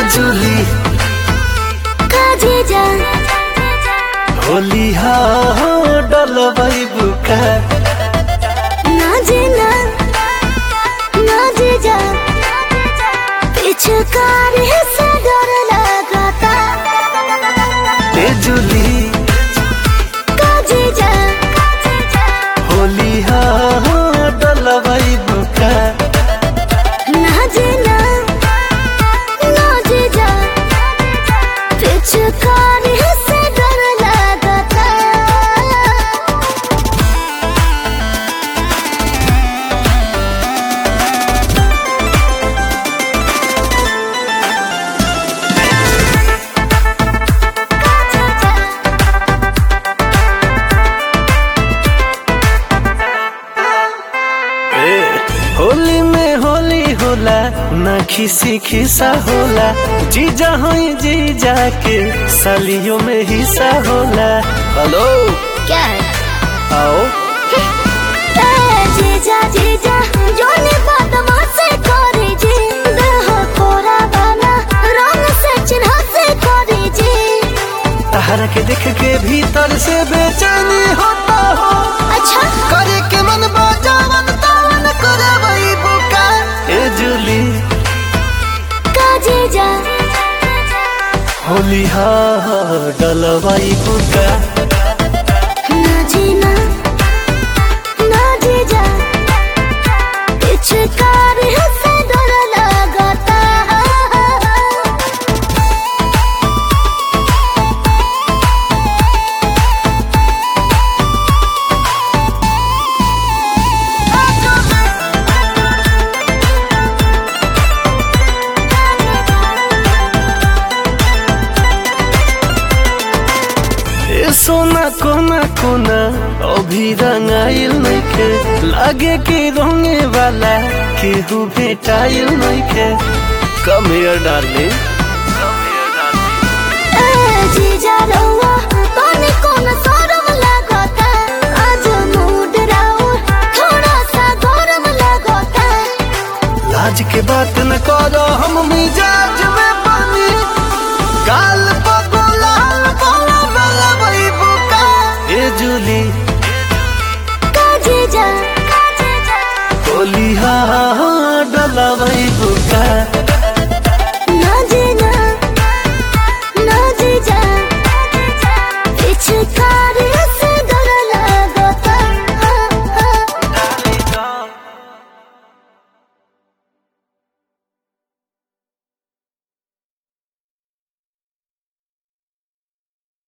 Julie जीजा होली हा डलवाई बुका ना जीना ना जीजा पिछुकारी से डर लगाता ए जूली जीजा होली हा डलवाई बुका ना जीना ना जीजा पिछुकारी से डर लगाता होली में होली होला ना खिसी खिसा होला जीजा होई जीजा के सालियों में हिस्सा होला। हेलो क्या है आओ जीजा जीजा जोनी बदमा से करे जी देह कोरा बना रंग से चिन्ह से करे जी तहरा के देख के भीतर से बेचैनी होता हो अच्छा करे के मन बाजावन तावन करे वही बुका ए जूली का जीजा होली हा डलवाई बुका ना जीना ना जीजा पिछुकारी से डर लगाता ए सोना कोना कोना अभी रंगाइल नइखे लागे के रंगे वाला केहू भेटाइल नइखे। कम हियर डार्लिंग जीजा रउआ तोने कौन शरम लागता आज मूड राउ थोड़ा सा गरम लागता लाज के बात न करो हम मिजाज में पानी गाल